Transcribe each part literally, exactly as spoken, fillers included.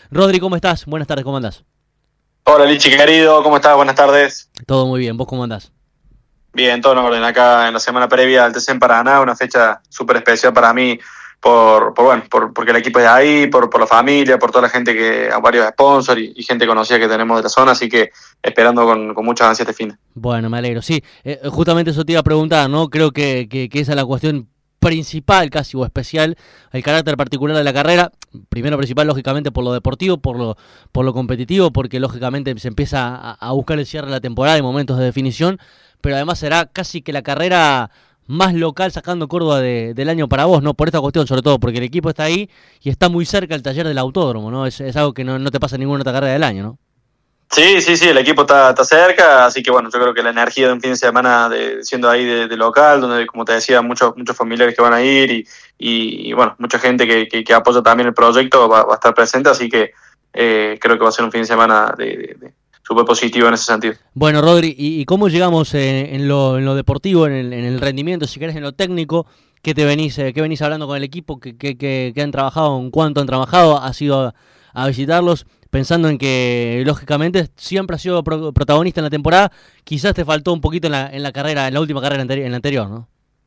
Rodri, ¿cómo estás? Buenas tardes, ¿cómo andás? Hola Lichi, querido, ¿cómo estás? Buenas tardes. Todo muy bien, ¿vos cómo andás? Bien, todo en orden acá en la semana previa al T C en Paraná, una fecha súper especial para mí, por, por bueno, por, porque el equipo es de ahí, por, por la familia, por toda la gente que, a varios sponsors y, y gente conocida que tenemos de la zona, así que esperando con, con mucha ansia este fin. Bueno, me alegro. Sí, eh, justamente eso te iba a preguntar, ¿no? Creo que, que, que esa es la cuestión principal casi o especial, el carácter particular de la carrera. Primero principal, lógicamente, por lo deportivo, por lo, por lo competitivo, porque lógicamente se empieza a, a buscar el cierre de la temporada y momentos de definición, pero además será casi que la carrera más local sacando Córdoba de, del año para vos, ¿no? Por esta cuestión, sobre todo, porque el equipo está ahí y está muy cerca el taller del autódromo, ¿no? Es, es algo que no, no te pasa en ninguna otra carrera del año, ¿no? Sí, sí, sí, el equipo está, está cerca, así que bueno, yo creo que la energía de un fin de semana de, siendo ahí de, de local, donde como te decía, muchos muchos familiares que van a ir y, y, y, bueno, mucha gente que, que, que apoya también el proyecto va, va a estar presente, así que eh, creo que va a ser un fin de semana de, de, de súper positivo en ese sentido. Bueno, Rodri, ¿y, y cómo llegamos eh, en, lo, en lo deportivo, en el, en el rendimiento, si querés, en lo técnico? ¿Qué te venís, eh, qué venís hablando con el equipo? ¿Qué, qué, qué, qué han trabajado? ¿En cuánto han trabajado? ¿Has ido a, a visitarlos? Pensando en que, lógicamente, siempre has sido pro, protagonista en la temporada, quizás te faltó un poquito en la, en la carrera, en la última carrera anteri en la anterior, ¿no?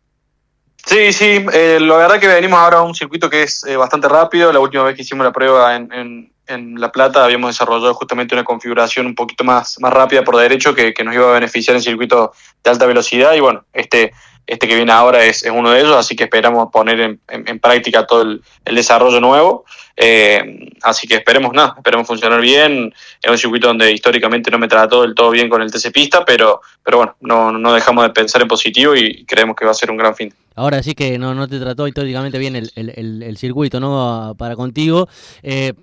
Sí, sí, eh, la verdad que venimos ahora a un circuito que es eh, bastante rápido. La última vez que hicimos la prueba en, en, en La Plata habíamos desarrollado justamente una configuración un poquito más, más rápida por derecho que, que nos iba a beneficiar en circuitos de alta velocidad y bueno, este, este que viene ahora es, es uno de ellos, así que esperamos poner en, en, en práctica todo el, el desarrollo nuevo. Eh, así que esperemos nada, esperemos funcionar bien. Es un circuito donde históricamente no me trató del todo bien con el T C Pista, pero, pero bueno, no, no dejamos de pensar en positivo y creemos que va a ser un gran fin. Ahora sí que no, no te trató históricamente bien el, el, el, el circuito, ¿no? Para contigo. Eh,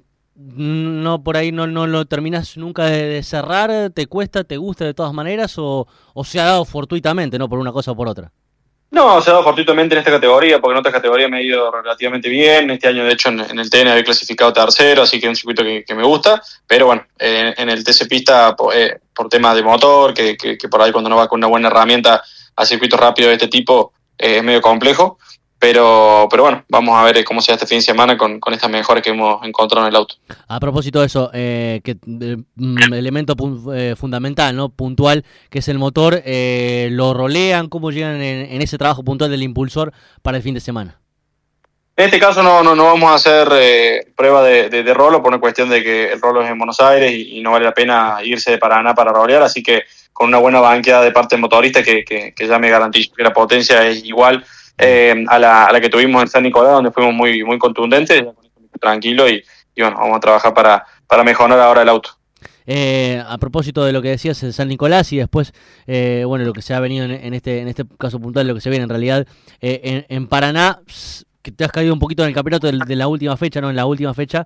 no por ahí no, no lo terminas nunca de, de cerrar, te cuesta, te gusta de todas maneras o, o se ha dado fortuitamente, ¿no? Por una cosa o por otra. No, se ha dado fortuitamente en esta categoría, porque en otra categoría me ha ido relativamente bien. Este año, de hecho, en, en el T N había clasificado tercero, así que es un circuito que, que me gusta. Pero bueno, eh, en el T C Pista, por, eh, por temas de motor, que, que, que por ahí cuando no va con una buena herramienta a circuitos rápidos de este tipo, eh, es medio complejo. Pero, pero bueno, vamos a ver cómo sea este fin de semana con, con estas mejoras que hemos encontrado en el auto. A propósito de eso, eh, que eh, mm, elemento pun- eh, fundamental, ¿no? Puntual, que es el motor, eh, ¿lo rolean? ¿Cómo llegan en, en ese trabajo puntual del impulsor para el fin de semana? En este caso no, no, no vamos a hacer eh, prueba de, de, de rolo por una cuestión de que el rolo es en Buenos Aires y, y no vale la pena irse de Paraná para rolear, así que con una buena banqueada de parte del motorista que, que, que ya me garantizo que la potencia es igual Bien. eh, a, la, a la que tuvimos en San Nicolás, donde fuimos muy, muy contundentes, tranquilo y, y bueno, vamos a trabajar para, para mejorar ahora el auto. Eh, a propósito de lo que decías en San Nicolás y después, eh, bueno, lo que se ha venido en, en, este, en este caso puntual, lo que se viene en realidad eh, en, en Paraná, que te has caído un poquito en el campeonato de, de la última fecha, ¿no? En la última fecha.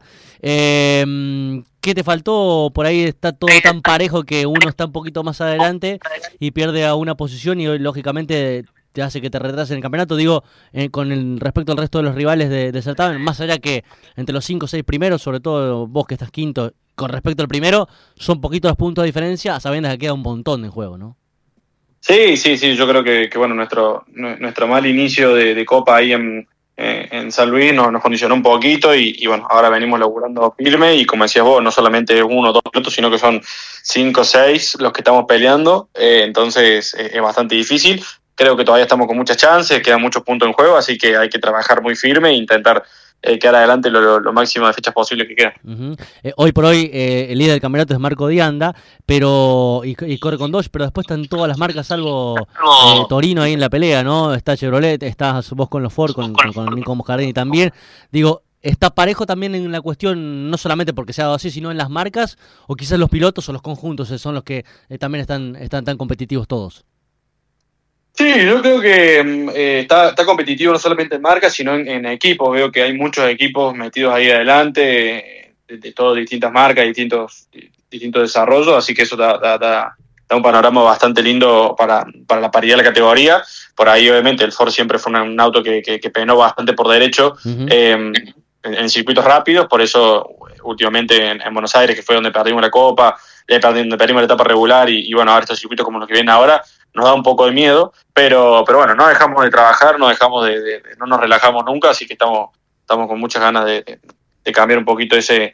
Eh, ¿Qué te faltó? Por ahí está todo tan parejo que uno está un poquito más adelante y pierde a una posición y lógicamente te hace que te retrases en el campeonato. Digo, eh, con el respecto al resto de los rivales de, de certamen, más allá que entre los cinco o seis primeros, sobre todo vos que estás quinto, con respecto al primero, son poquitos los puntos de diferencia, a sabiendas que queda un montón en juego, ¿no? Sí, sí, sí, yo creo que, que bueno, nuestro, nuestro mal inicio de, de Copa ahí en, eh, en San Luis nos, nos condicionó un poquito y, y bueno, ahora venimos laburando firme y como decías vos, no solamente uno o dos pilotos, sino que son cinco o seis los que estamos peleando, eh, entonces eh, es bastante difícil. Creo que todavía estamos con muchas chances, quedan muchos puntos en juego, así que hay que trabajar muy firme e intentar eh, quedar adelante lo, lo, lo máximo de fechas posibles que quedan. Uh-huh. Eh, hoy por hoy eh, el líder del campeonato es Marco Dianda, pero y, y corre con Dodge, pero después están todas las marcas salvo eh, Torino ahí en la pelea, ¿no? Está Chevrolet, estás vos con los Ford, con, con, con Nico Moscardini también. Digo, ¿está parejo también en la cuestión, no solamente porque se ha dado así, sino en las marcas, o quizás los pilotos o los conjuntos eh, son los que eh, también están, están tan competitivos todos? Sí, yo creo que eh, está, está competitivo no solamente en marcas, sino en, en equipos. Veo que hay muchos equipos metidos ahí adelante, eh, de, de todas distintas marcas, distintos, distintos desarrollos, así que eso da, da, da, da un panorama bastante lindo para, para la paridad de la categoría. Por ahí, obviamente, el Ford siempre fue una, un auto que, que, que penó bastante por derecho Uh-huh. eh, en, en circuitos rápidos, por eso últimamente en, en Buenos Aires, que fue donde perdimos la Copa, donde perdimos la etapa regular y, y bueno, ahora estos circuitos como los que vienen ahora, nos da un poco de miedo, pero, pero bueno, no dejamos de trabajar, no dejamos de, de, de no nos relajamos nunca, así que estamos, estamos con muchas ganas de, de, de cambiar un poquito ese,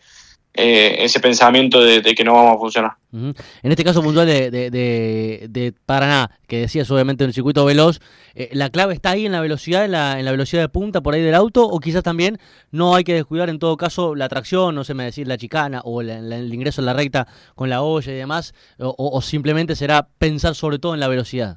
eh, ese pensamiento de, de que no vamos a funcionar. Uh-huh. En este caso puntual de, de, de, de Paraná, que decías obviamente en el circuito veloz, eh, ¿la clave está ahí en la velocidad, en la, en la velocidad de punta por ahí del auto? ¿O quizás también no hay que descuidar en todo caso la tracción, no sé me decir la chicana o la, la, el ingreso en la recta con la olla y demás? O, o simplemente será pensar sobre todo en la velocidad?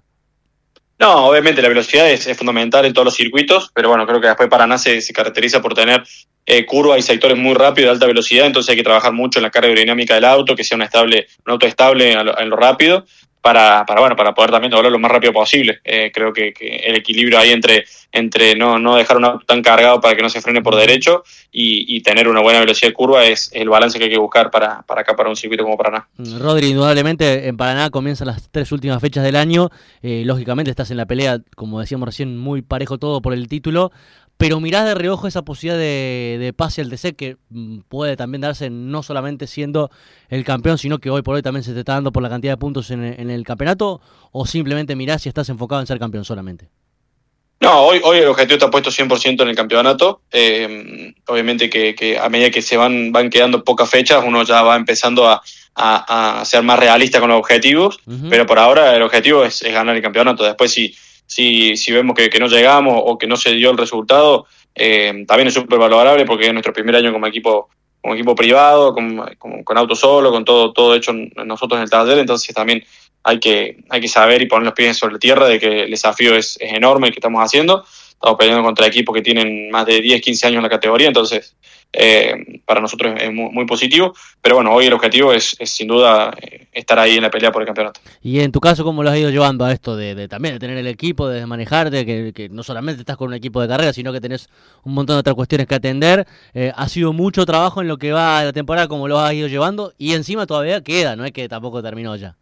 No, obviamente la velocidad es, es fundamental en todos los circuitos, pero bueno, creo que después Paraná se, se caracteriza por tener eh, curvas y sectores muy rápidos de alta velocidad, entonces hay que trabajar mucho en la carga aerodinámica del auto, que sea un, estable, un auto estable en lo, en lo rápido, para, para, bueno, para poder también doblar lo más rápido posible. Eh, creo que, que el equilibrio ahí entre, entre no, no dejar un auto tan cargado para que no se frene por derecho y, y tener una buena velocidad de curva es el balance que hay que buscar para, para acá, para un circuito como Paraná. Rodri, indudablemente en Paraná comienzan las tres últimas fechas del año, eh, lógicamente estás en la pelea, como decíamos recién, muy parejo todo por el título, pero mirás de reojo esa posibilidad de, de pase al T C que mm, puede también darse no solamente siendo el campeón, sino que hoy por hoy también se te está dando por la cantidad de puntos en, en el campeonato, o simplemente mirás si estás enfocado en ser campeón solamente. No, hoy, hoy el objetivo está puesto cien por ciento en el campeonato. Eh, obviamente que, que a medida que se van, van quedando pocas fechas, uno ya va empezando a, a, a ser más realista con los objetivos, uh-huh. Pero por ahora el objetivo es, es ganar el campeonato. Después si, si, si vemos que, que no llegamos o que no se dio el resultado, eh, también es súper valorable porque es nuestro primer año como equipo como equipo privado, con, con, con auto solo, con todo, todo hecho nosotros en el taller, entonces también hay que, hay que saber y poner los pies sobre la tierra de que el desafío es, es enorme el que estamos haciendo. Estamos peleando contra equipos que tienen más de diez, quince años en la categoría, entonces eh, para nosotros es muy, muy positivo, pero bueno, hoy el objetivo es, es sin duda eh, estar ahí en la pelea por el campeonato. Y en tu caso, ¿cómo lo has ido llevando a esto de, de también de tener el equipo, de manejarte, que, que no solamente estás con un equipo de carrera, sino que tenés un montón de otras cuestiones que atender? Eh, ha sido mucho trabajo en lo que va de la temporada, ¿cómo lo has ido llevando? Y encima todavía queda, no es que tampoco terminó ya.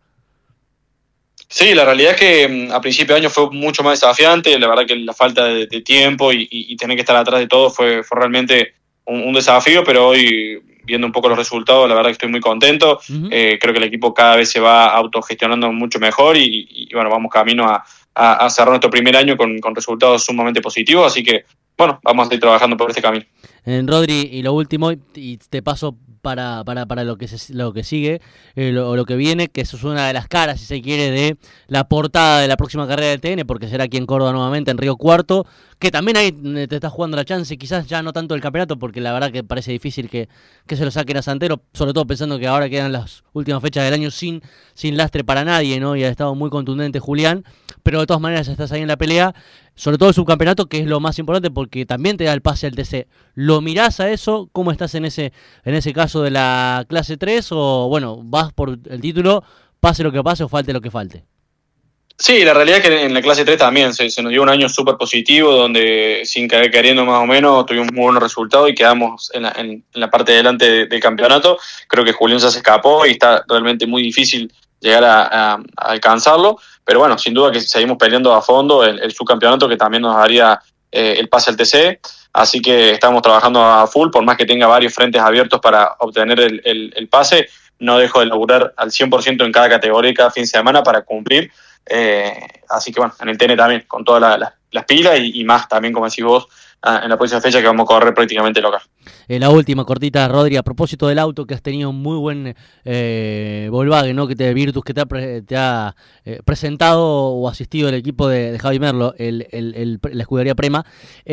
Sí, la realidad es que a principio de año fue mucho más desafiante, la verdad que la falta de, de tiempo y, y, y tener que estar atrás de todo fue, fue realmente un, un desafío, pero hoy, viendo un poco los resultados, la verdad que estoy muy contento. Uh-huh. eh, creo que el equipo cada vez se va autogestionando mucho mejor y, y, y bueno, vamos camino a, a, a cerrar nuestro primer año con, con resultados sumamente positivos, así que bueno, vamos a ir trabajando por este camino. En Rodri, y lo último, y te paso para, para, para lo que se, lo que sigue, eh, lo, lo que viene, que eso es una de las caras, si se quiere, de la portada de la próxima carrera del T N, porque será aquí en Córdoba nuevamente, en Río Cuarto, que también ahí te estás jugando la chance, quizás ya no tanto el campeonato, porque la verdad que parece difícil que, que se lo saquen a Santero, sobre todo pensando que ahora quedan las últimas fechas del año sin, sin lastre para nadie, ¿no? Y ha estado muy contundente Julián, pero de todas maneras estás ahí en la pelea, sobre todo el subcampeonato, que es lo más importante porque también te da el pase al T C. ¿Lo mirás a eso? ¿Cómo estás en ese en ese caso de la clase tres? O bueno, vas por el título, pase lo que pase o falte lo que falte. Sí, la realidad es que en la clase tres también se, se nos dio un año súper positivo, donde sin caer queriendo más o menos tuvimos muy buenos resultados y quedamos en la, en, en la parte de delante de, del campeonato. Creo que Julián se escapó y está realmente muy difícil llegar a, a, a alcanzarlo, pero bueno, sin duda que seguimos peleando a fondo el, el subcampeonato que también nos daría eh, el pase al T C, así que estamos trabajando a full, por más que tenga varios frentes abiertos para obtener el, el, el pase, no dejo de laburar al cien por ciento en cada categoría y cada fin de semana para cumplir, eh, así que bueno, en el T N también, con todas la, la, las pilas y, y más también, como decís vos, en la próxima fecha que vamos a correr prácticamente local. Eh, la última cortita, Rodri, a propósito del auto, que has tenido un muy buen eh, Volkswagen, ¿no? Que te, Virtus, que te ha, pre, te ha eh, presentado o asistido el equipo de, de Javi Merlo, el, el, el, la escudería Prema.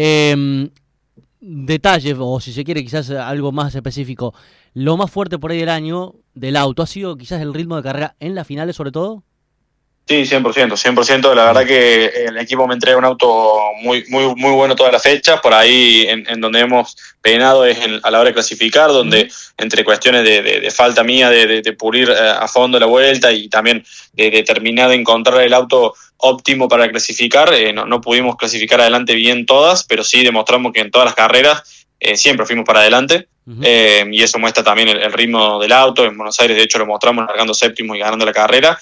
Eh, detalles, o si se quiere quizás algo más específico, lo más fuerte por ahí del año del auto, ¿ha sido quizás el ritmo de carrera en las finales sobre todo? Sí, cien por ciento, cien por ciento. La verdad que el equipo me entrega un auto muy muy muy bueno todas las fechas. Por ahí en, en donde hemos penado es en, a la hora de clasificar, donde mm. entre cuestiones de, de, de falta mía de, de, de pulir a fondo la vuelta y también de, de terminar de encontrar el auto óptimo para clasificar, eh, no, no pudimos clasificar adelante bien todas, pero sí demostramos que en todas las carreras eh, siempre fuimos para adelante. Uh-huh. eh, y eso muestra también el, el ritmo del auto. En Buenos Aires de hecho lo mostramos largando séptimo y ganando la carrera.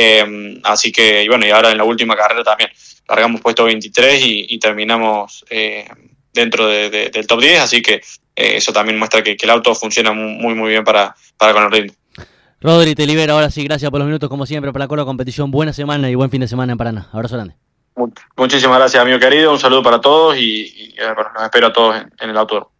Eh, así que, y bueno, y ahora en la última carrera también largamos puesto veintitrés y, y terminamos eh, dentro de, de, del top diez, así que eh, eso también muestra que, que el auto funciona muy muy bien para, para con el ritmo. Rodri, te libero ahora sí, gracias por los minutos como siempre para la competición, buena semana y buen fin de semana en Paraná, abrazo grande. Muchísimas gracias amigo querido, un saludo para todos y, y bueno, los espero a todos en, en el auto.